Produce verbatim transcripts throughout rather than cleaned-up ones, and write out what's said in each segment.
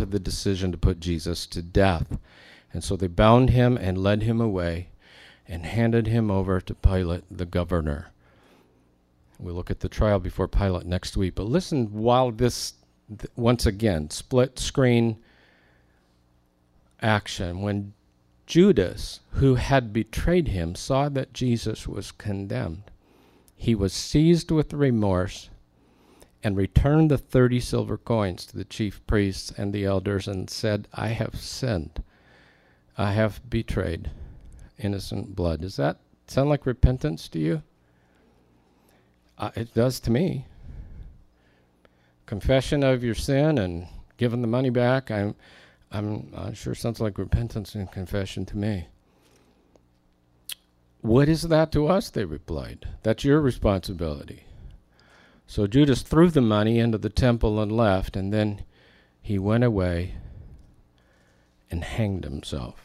to the decision to put Jesus to death. And so they bound him and led him away and handed him over to Pilate, the governor. We'll look at the trial before Pilate next week. But listen, while this, th- once again, split screen action, when Judas, who had betrayed him, saw that Jesus was condemned, he was seized with remorse and returned the thirty silver coins to the chief priests and the elders and said, I have sinned. I have betrayed innocent blood. Does that sound like repentance to you? Uh, it does to me. Confession of your sin and giving the money back, I'm, I'm uh, sure sounds like repentance and confession to me. What is that to us? They replied. That's your responsibility. So Judas threw the money into the temple and left, and then he went away and hanged himself.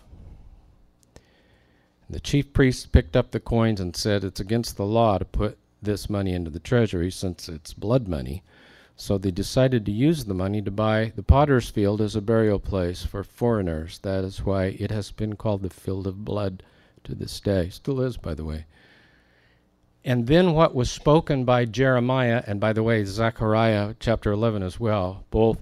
The chief priests picked up the coins and said, it's against the law to put this money into the treasury since it's blood money. So they decided to use the money to buy the potter's field as a burial place for foreigners. That is why it has been called the Field of Blood to this day. Still is, by the way. And then what was spoken by Jeremiah, and by the way, Zechariah chapter eleven as well, both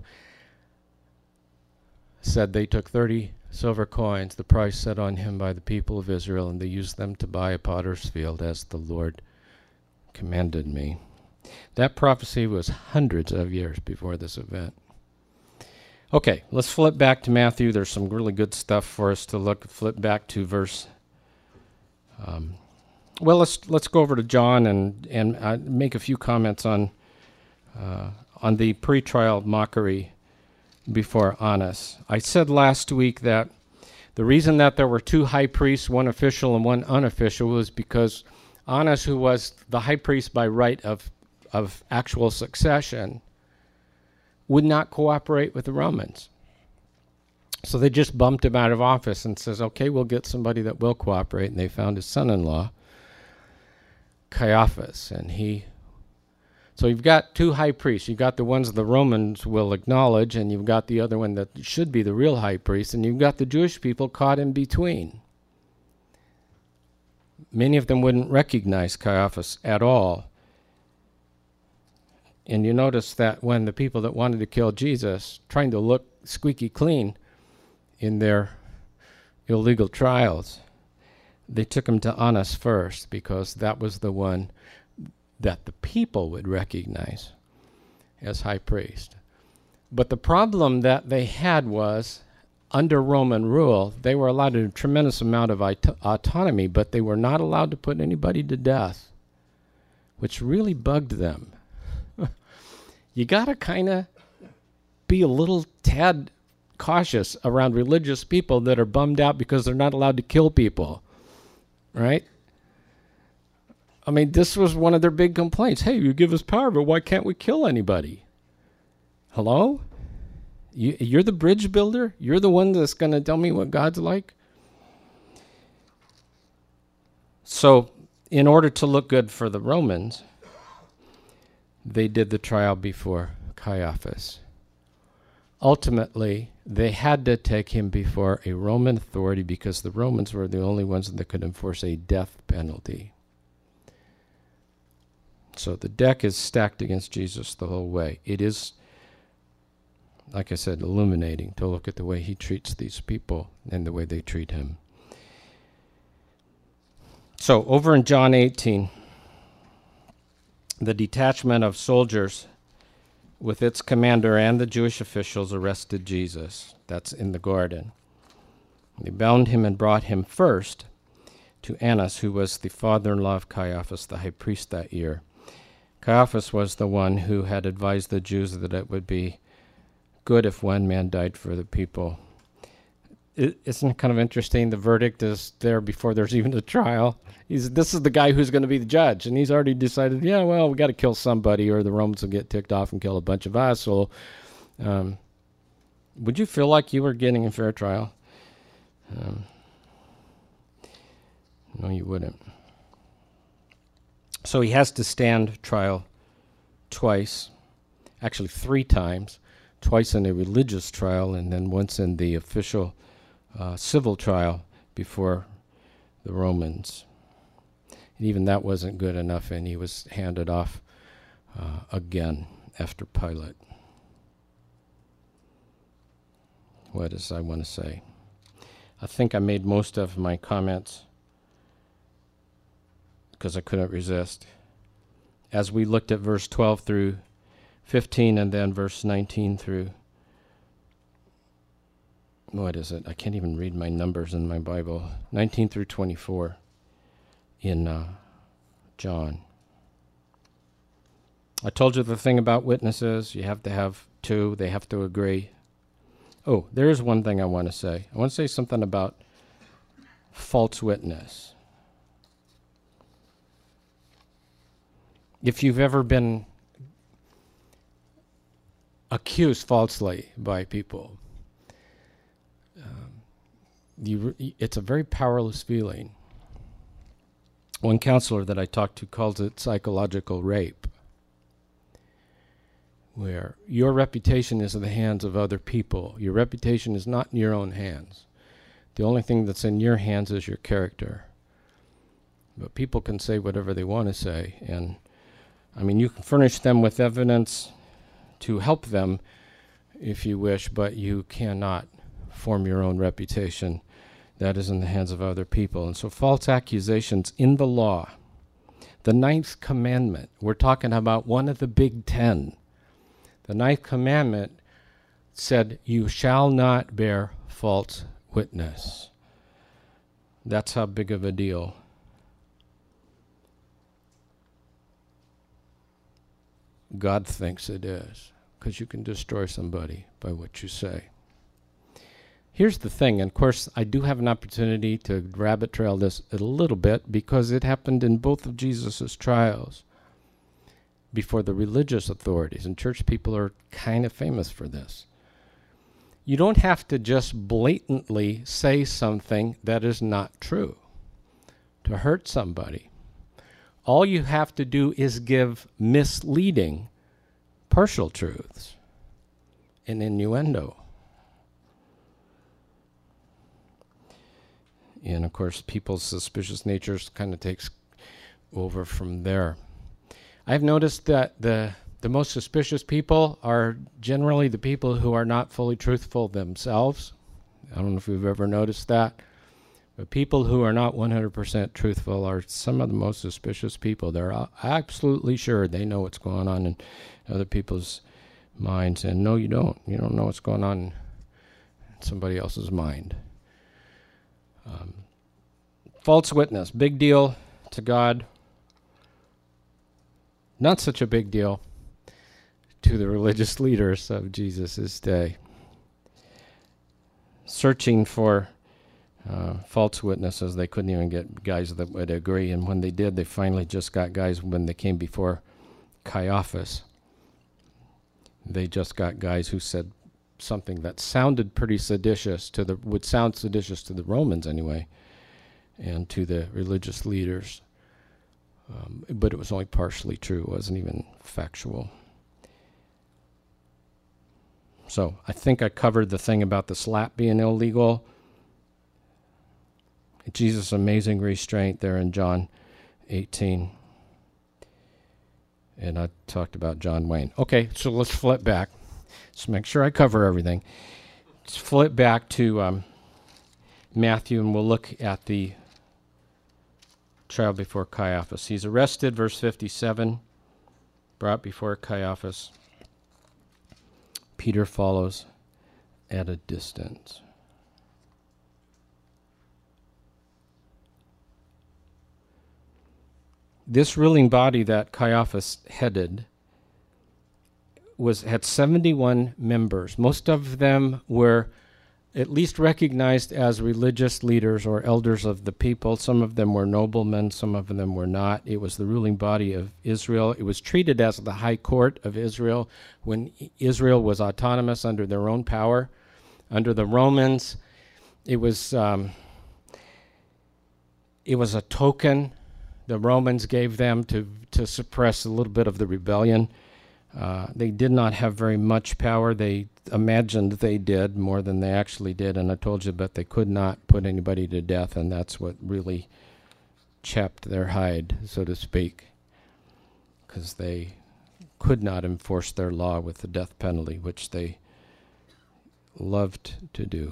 said they took thirty silver coins, the price set on him by the people of Israel, and they used them to buy a potter's field as the Lord commanded me. That prophecy was hundreds of years before this event. Okay, let's flip back to Matthew. There's some really good stuff for us to look. Flip back to verse. Um, well, let's let's go over to John and and uh, make a few comments on uh, on the pre-trial mockery before Annas. I said last week that the reason that there were two high priests, one official and one unofficial, was because Annas, who was the high priest by right of of actual succession, would not cooperate with the Romans. So they just bumped him out of office and says, okay, we'll get somebody that will cooperate. And they found his son-in-law, Caiaphas. And he, so you've got two high priests. You've got the ones the Romans will acknowledge, and you've got the other one that should be the real high priest, and you've got the Jewish people caught in between. Many of them wouldn't recognize Caiaphas at all. And you notice that when the people that wanted to kill Jesus, trying to look squeaky clean in their illegal trials, they took him to Annas first because that was the one that the people would recognize as high priest. But the problem that they had was, under Roman rule, they were allowed a tremendous amount of aut- autonomy, but they were not allowed to put anybody to death, which really bugged them. You got to kind of be a little tad cautious around religious people that are bummed out because they're not allowed to kill people, right? I mean, this was one of their big complaints. Hey, you give us power, but why can't we kill anybody? Hello? You, you're the bridge builder? You're the one that's going to tell me what God's like? So, in order to look good for the Romans, they did the trial before Caiaphas. Ultimately, they had to take him before a Roman authority because the Romans were the only ones that could enforce a death penalty. So the deck is stacked against Jesus the whole way. It is, like I said, illuminating to look at the way he treats these people and the way they treat him. So over in John eighteen, the detachment of soldiers with its commander and the Jewish officials arrested Jesus. That's in the garden. They bound him and brought him first to Annas, who was the father-in-law of Caiaphas, the high priest that year. Caiaphas was the one who had advised the Jews that it would be good if one man died for the people. It, isn't it kind of interesting? The verdict is there before there's even a trial. He's, this is the guy who's going to be the judge, and he's already decided, yeah, well, we got to kill somebody or the Romans will get ticked off and kill a bunch of us. So um, would you feel like you were getting a fair trial? Um, no, you wouldn't. So he has to stand trial twice, actually three times, twice in a religious trial and then once in the official uh, civil trial before the Romans. And even that wasn't good enough, and he was handed off uh, again after Pilate. What does I want to say? I think I made most of my comments because I couldn't resist. As we looked at verse twelve through fifteen and then verse nineteen through, what is it? I can't even read my numbers in my Bible. nineteen through twenty-four in uh, John. I told you the thing about witnesses. You have to have two. They have to agree. Oh, there is one thing I want to say. I want to say something about false witness. If you've ever been accused falsely by people, um, you, it's a very powerless feeling. One counselor that I talked to calls it psychological rape, where your reputation is in the hands of other people. Your reputation is not in your own hands. The only thing that's in your hands is your character. But people can say whatever they want to say, and I mean, you can furnish them with evidence to help them if you wish, but you cannot form your own reputation. That is in the hands of other people. And so false accusations in the law, the ninth commandment, we're talking about one of the big ten. The ninth commandment said, you shall not bear false witness. That's how big of a deal God thinks it is, because you can destroy somebody by what you say. Here's the thing, and of course I do have an opportunity to rabbit trail this a little bit because it happened in both of Jesus' trials before the religious authorities, and church people are kind of famous for this. You don't have to just blatantly say something that is not true to hurt somebody. All you have to do is give misleading, partial truths, and innuendo. And of course, people's suspicious natures kind of takes over from there. I've noticed that the the most suspicious people are generally the people who are not fully truthful themselves. I don't know if you've ever noticed that. But people who are not one hundred percent truthful are some of the most suspicious people. They're absolutely sure they know what's going on in other people's minds. And no, you don't. You don't know what's going on in somebody else's mind. Um, false witness, big deal to God. Not such a big deal to the religious leaders of Jesus' day. Searching for uh, false witnesses, they couldn't even get guys that would agree. And when they did, they finally just got guys when they came before Caiaphas. They just got guys who said something that sounded pretty seditious to the, would sound seditious to the Romans anyway, and to the religious leaders. Um, but it was only partially true. It wasn't even factual. So I think I covered the thing about the slap being illegal. Jesus' amazing restraint there in John eighteen. And I talked about John Wayne. Okay, so let's flip back. Let's make sure I cover everything. Let's flip back to um, Matthew, and we'll look at the trial before Caiaphas. He's arrested, verse fifty-seven, brought before Caiaphas. Peter follows at a distance. This ruling body that Caiaphas headed was had seventy-one members. Most of them were at least recognized as religious leaders or elders of the people. Some of them were noblemen, some of them were not. It was the ruling body of Israel. It was treated as the high court of Israel when Israel was autonomous under their own power. Under the Romans, it was um, it was a token the Romans gave them to, to suppress a little bit of the rebellion. Uh, they did not have very much power. They imagined they did more than they actually did, and I told you, but they could not put anybody to death, and that's what really chapped their hide, so to speak, because they could not enforce their law with the death penalty, which they loved to do.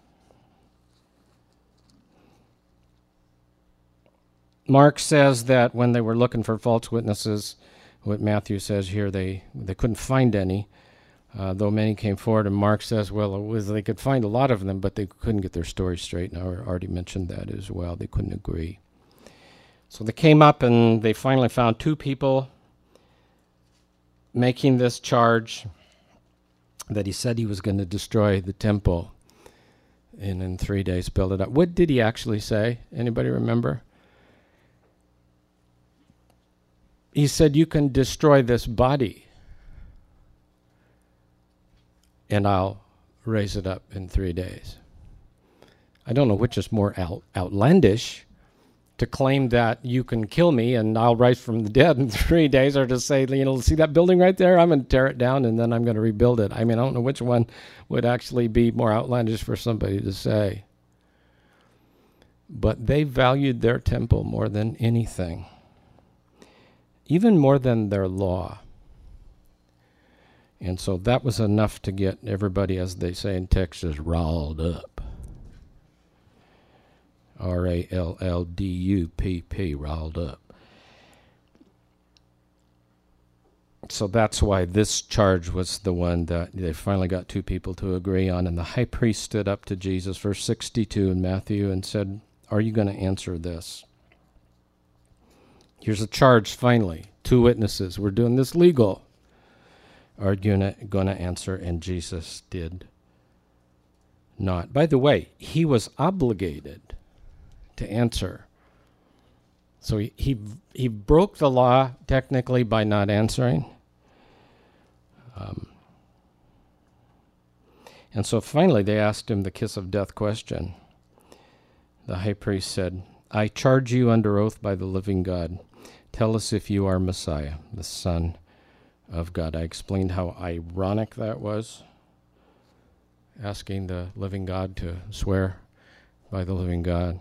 Mark says that when they were looking for false witnesses, what Matthew says here, they, they couldn't find any, uh, though many came forward. And Mark says, well, it was, they could find a lot of them, but they couldn't get their story straight. And I already mentioned that as well. They couldn't agree. So they came up and they finally found two people making this charge that he said he was going to destroy the temple and in three days build it up. What did he actually say? Anybody remember? He said, you can destroy this body and I'll raise it up in three days. I don't know which is more out, outlandish, to claim that you can kill me and I'll rise from the dead in three days, or to say, you know, see that building right there? I'm going to tear it down and then I'm going to rebuild it. I mean, I don't know which one would actually be more outlandish for somebody to say. But they valued their temple more than anything, even more than their law. And so that was enough to get everybody, as they say in Texas, riled up. R A L L D U P P, riled up. So that's why this charge was the one that they finally got two people to agree on. And the high priest stood up to Jesus, verse sixty-two in Matthew, and said, are you going to answer this? Here's a charge finally. Two witnesses. We're doing this legal. Are you going to answer? And Jesus did not. By the way, he was obligated to answer. So he, he, he broke the law technically by not answering. Um, and so finally they asked him the kiss of death question. The high priest said, I charge you under oath by the living God. Tell us if you are Messiah, the Son of God. I explained how ironic that was, asking the living God to swear by the living God.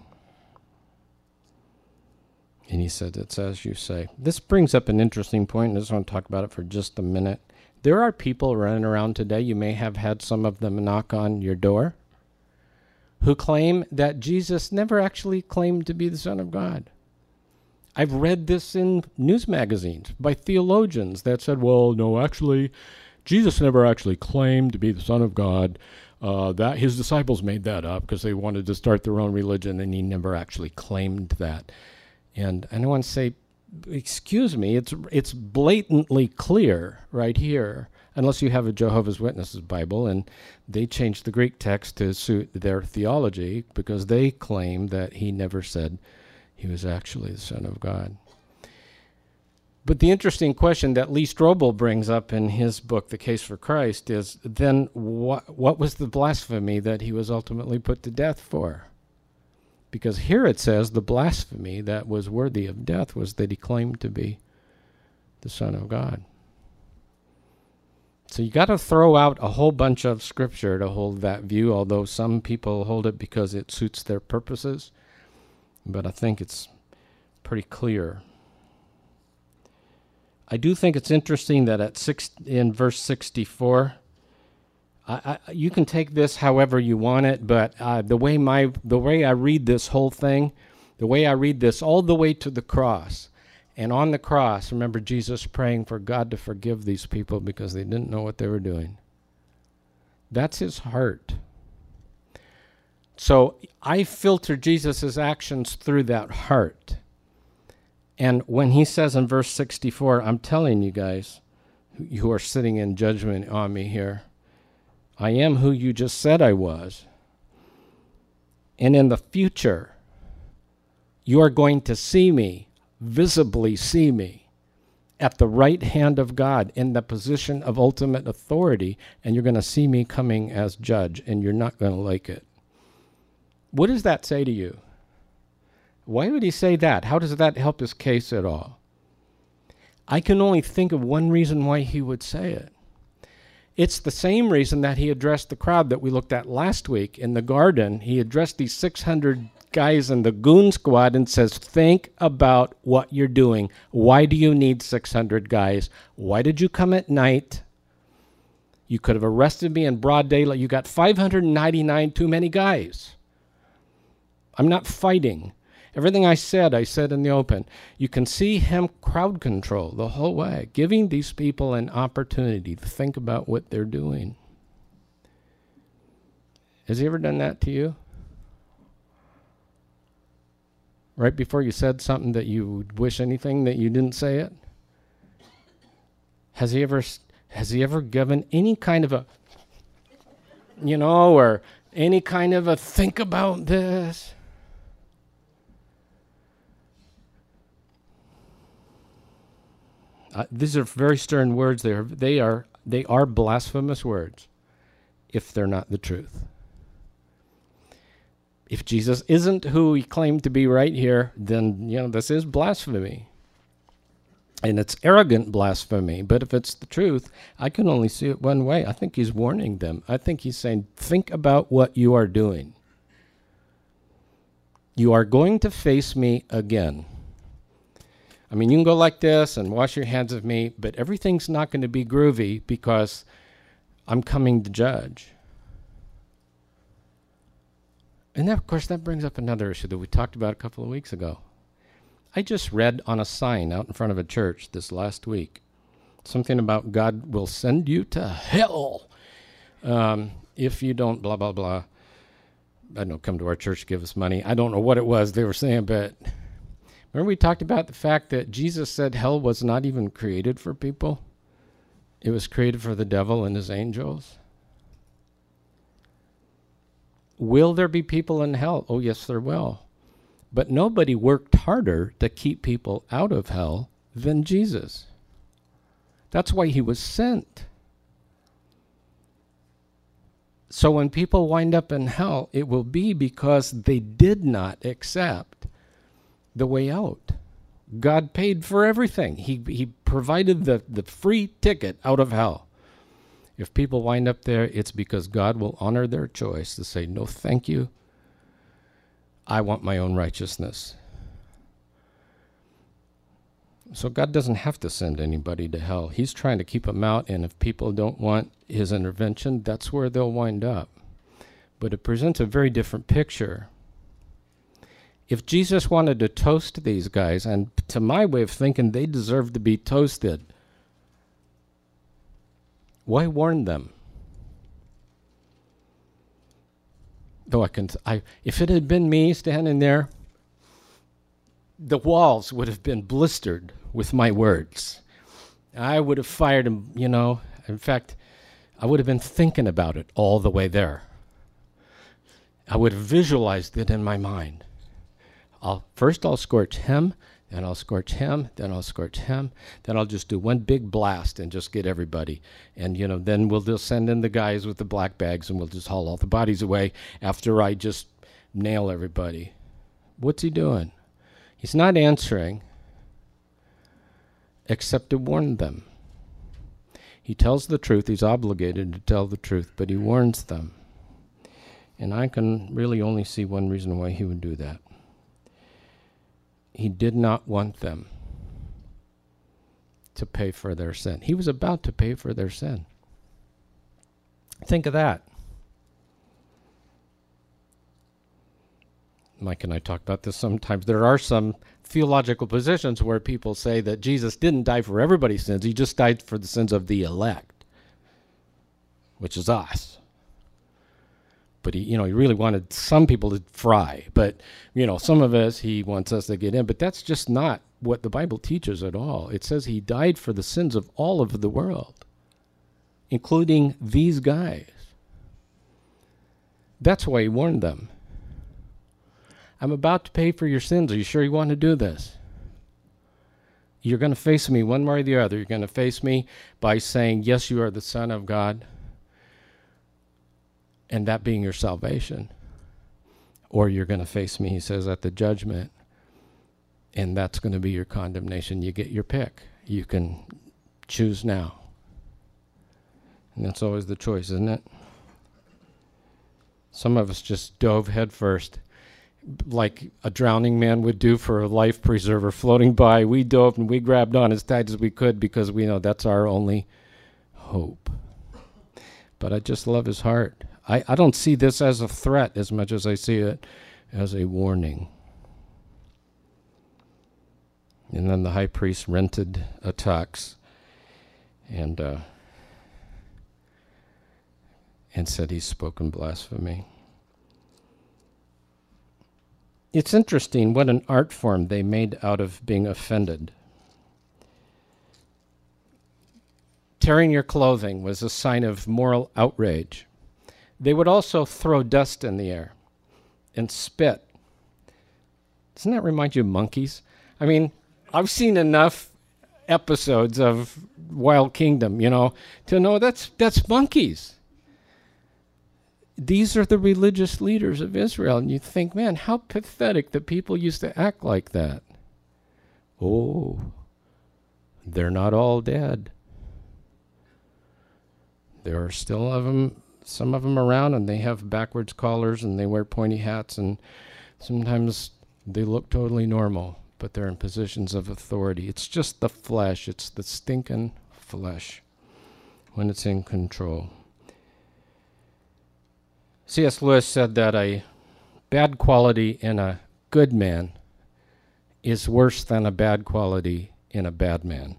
And he said, it's as you say. This brings up an interesting point, and I just want to talk about it for just a minute. There are people running around today, you may have had some of them knock on your door, who claim that Jesus never actually claimed to be the Son of God. I've read this in news magazines by theologians that said, well, no, actually, Jesus never actually claimed to be the Son of God. Uh, that his disciples made that up because they wanted to start their own religion, and he never actually claimed that. And, and I want to say, excuse me, it's it's blatantly clear right here, unless you have a Jehovah's Witnesses Bible, and they changed the Greek text to suit their theology because they claim that he never said he was actually the Son of God. But the interesting question that Lee Strobel brings up in his book, The Case for Christ, is then what, what was the blasphemy that he was ultimately put to death for? Because here it says the blasphemy that was worthy of death was that he claimed to be the Son of God. So you got to throw out a whole bunch of scripture to hold that view, although some people hold it because it suits their purposes. But I think it's pretty clear. I do think it's interesting that at six, in verse sixty-four, I, I, you can take this however you want it, but uh, the way my the way I read this whole thing, the way I read this all the way to the cross, and on the cross, remember Jesus praying for God to forgive these people because they didn't know what they were doing. That's his heart. So I filter Jesus' actions through that heart. And when he says in verse sixty-four, I'm telling you guys, who are sitting in judgment on me here, I am who you just said I was. And in the future, you are going to see me, visibly see me, at the right hand of God in the position of ultimate authority, and you're going to see me coming as judge, and you're not going to like it. What does that say to you? Why would he say that? How does that help his case at all? I can only think of one reason why he would say it. It's the same reason that he addressed the crowd that we looked at last week in the garden. He addressed these six hundred guys in the goon squad and says, think about what you're doing. Why do you need six hundred guys? Why did you come at night? You could have arrested me in broad daylight. You got five hundred ninety-nine too many guys. I'm not fighting. Everything I said, I said in the open. You can see him crowd control the whole way, giving these people an opportunity to think about what they're doing. Has he ever done that to you? Right before you said something that you would wish anything that you didn't say it? Has he ever, has he ever given any kind of a, you know, or any kind of a think about this? Uh, these are very stern words. They are, they are, they are blasphemous words if they're not the truth. If Jesus isn't who he claimed to be right here, then, you know, this is blasphemy. And it's arrogant blasphemy. But if it's the truth, I can only see it one way. I think he's warning them. I think he's saying, think about what you are doing. You are going to face me again. I mean, you can go like this and wash your hands of me, but everything's not going to be groovy because I'm coming to judge. And that, of course, that brings up another issue that we talked about a couple of weeks ago. I just read on a sign out in front of a church this last week something about God will send you to hell um, if you don't blah, blah, blah. I don't know, come to our church, give us money. I don't know what it was they were saying, but remember we talked about the fact that Jesus said hell was not even created for people? It was created for the devil and his angels. Will there be people in hell? Oh, yes, there will. But nobody worked harder to keep people out of hell than Jesus. That's why he was sent. So when people wind up in hell, it will be because they did not accept the way out. God paid for everything. He he provided the, the free ticket out of hell. If people wind up there, it's because God will honor their choice to say, no, thank you. I want my own righteousness. So God doesn't have to send anybody to hell. He's trying to keep them out, and if people don't want his intervention, that's where they'll wind up. But it presents a very different picture. If Jesus wanted to toast these guys, and to my way of thinking, they deserve to be toasted, why warn them? Though I can, I, if it had been me standing there, the walls would have been blistered with my words. I would have fired him, you know. In fact, I would have been thinking about it all the way there. I would have visualized it in my mind. I'll, first I'll scorch him, then I'll scorch him, then I'll scorch him, then I'll just do one big blast and just get everybody. And, you know, then we'll just send in the guys with the black bags and we'll just haul all the bodies away after I just nail everybody. What's he doing? He's not answering except to warn them. He tells the truth. He's obligated to tell the truth, but he warns them. And I can really only see one reason why he would do that. He did not want them to pay for their sin. He was about to pay for their sin. Think of that. Mike and I talk about this sometimes. There are some theological positions where people say that Jesus didn't die for everybody's sins. He just died for the sins of the elect, which is us. But he, you know, he really wanted some people to fry. But, you know, some of us, he wants us to get in. But that's just not what the Bible teaches at all. It says he died for the sins of all of the world, including these guys. That's why he warned them. I'm about to pay for your sins. Are you sure you want to do this? You're going to face me one way or the other. You're going to face me by saying, yes, you are the Son of God, and that being your salvation. Or you're going to face me, he says, at the judgment, and that's going to be your condemnation. You get your pick. You can choose now. And that's always the choice, isn't it? Some of us just dove headfirst, like a drowning man would do for a life preserver floating by. We dove and we grabbed on as tight as we could because we know that's our only hope. But I just love his heart. I, I don't see this as a threat as much as I see it as a warning. And then the high priest rented a tux and uh, and said he's spoken blasphemy. It's interesting what an art form they made out of being offended. Tearing your clothing was a sign of moral outrage. They would also throw dust in the air and spit. Doesn't that remind you of monkeys? I mean, I've seen enough episodes of Wild Kingdom, you know, to know that's that's monkeys. These are the religious leaders of Israel, and you think, man, how pathetic that people used to act like that. Oh, they're not all dead. There are still of them, some of them around, and they have backwards collars, and they wear pointy hats, and sometimes they look totally normal, but they're in positions of authority. It's just the flesh. It's the stinking flesh when it's in control. C S Lewis said that a bad quality in a good man is worse than a bad quality in a bad man.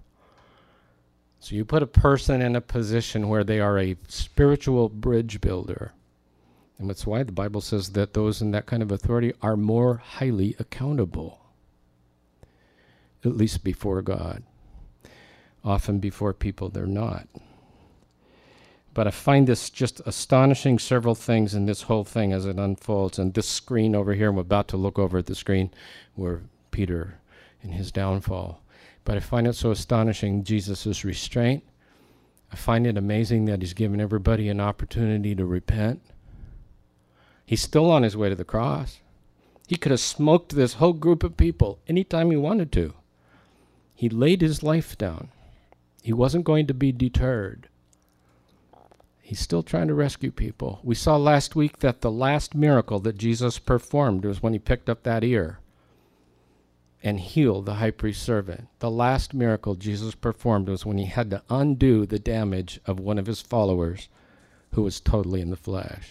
So you put a person in a position where they are a spiritual bridge builder. And that's why the Bible says that those in that kind of authority are more highly accountable, at least before God. Often before people they're not. But I find this just astonishing, several things in this whole thing as it unfolds. And this screen over here, I'm about to look over at the screen where Peter and his downfall. But I find it so astonishing, Jesus' restraint. I find it amazing that he's given everybody an opportunity to repent. He's still on his way to the cross. He could have smoked this whole group of people anytime he wanted to. He laid his life down. He wasn't going to be deterred. He's still trying to rescue people. We saw last week that the last miracle that Jesus performed was when he picked up that ear and healed the high priest's servant. The last miracle Jesus performed was when he had to undo the damage of one of his followers who was totally in the flesh.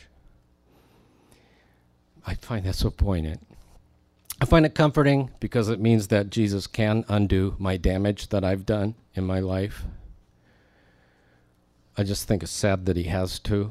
I find that so poignant. I find it comforting because it means that Jesus can undo my damage that I've done in my life. I just think it's sad that he has to.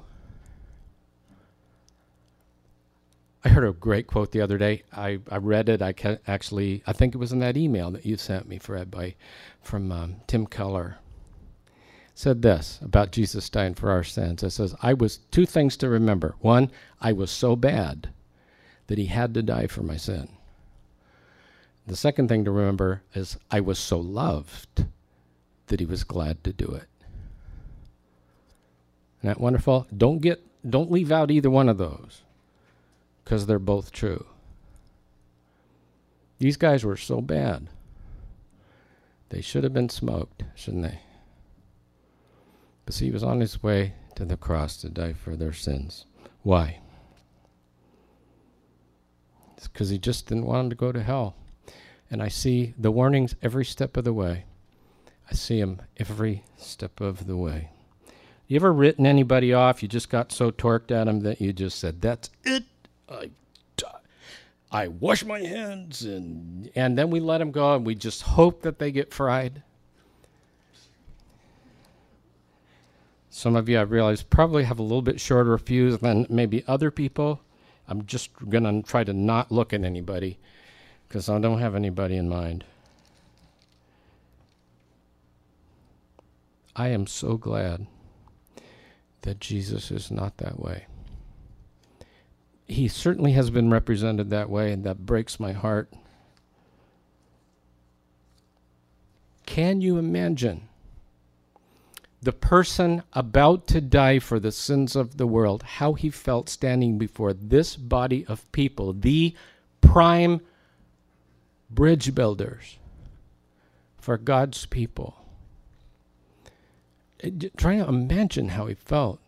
I heard a great quote the other day. I, I read it. I ca- actually, I think it was in that email that you sent me, Fred, by, from um, Tim Keller. It said this about Jesus dying for our sins. It says, I was two things to remember. One, I was so bad that he had to die for my sin. The second thing to remember is I was so loved that he was glad to do it. Isn't that wonderful? Don't get, don't leave out either one of those, because they're both true. These guys were so bad. They should have been smoked, shouldn't they? But see, he was on his way to the cross to die for their sins. Why? It's because he just didn't want them to go to hell. And I see the warnings every step of the way. I see them every step of the way. You ever written anybody off? You just got so torqued at them that you just said, that's it. I, I wash my hands. And, and then we let them go and we just hope that they get fried. Some of you, I realize, probably have a little bit shorter fuse than maybe other people. I'm just going to try to not look at anybody because I don't have anybody in mind. I am so glad that Jesus is not that way. He certainly has been represented that way, and that breaks my heart. Can you imagine the person about to die for the sins of the world, how he felt standing before this body of people, the prime bridge builders for God's people? Try to imagine how he felt.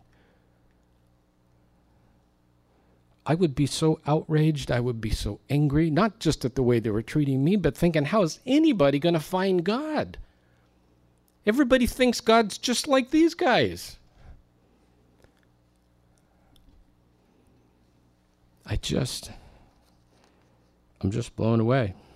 I would be so outraged, I would be so angry, not just at the way they were treating me, but thinking, how is anybody going to find God? Everybody thinks God's just like these guys. I just, I'm just blown away.